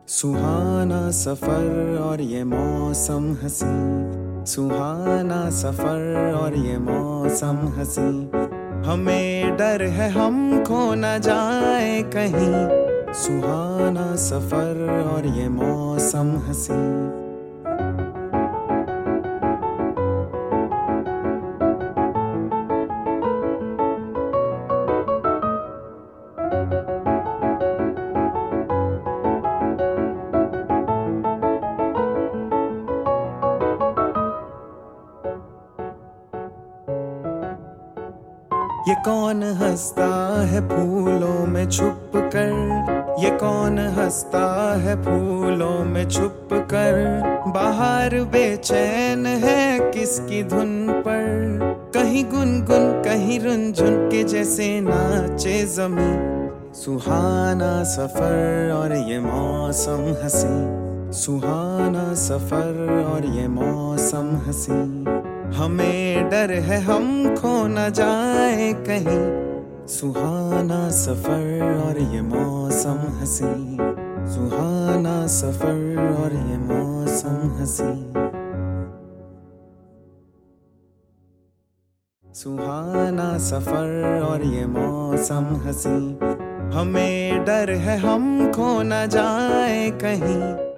सुहाना सफर और ये मौसम हसी, सुहाना सफर और ये मौसम हसी। हमें डर है हम खो न जाए कहीं, सुहाना सफर और ये मौसम हसी। ये कौन हंसता है फूलों में छुप कर, ये कौन हंसता है फूलों में छुप कर। बाहर बेचैन है किसकी धुन पर, कहीं गुनगुन कहीं रुनझुन के जैसे नाचे जमीन। सुहाना सफर और ये मौसम हसी, सुहाना सफर और ये मौसम हसी। हमें डर है हम खो न जाए कहीं, सुहाना सफर और ये मौसम हसी, सुहाना सफर और ये मौसम हसी। सुहाना सफर और ये मौसम हसी। हमें डर है हम खो न जाए कहीं,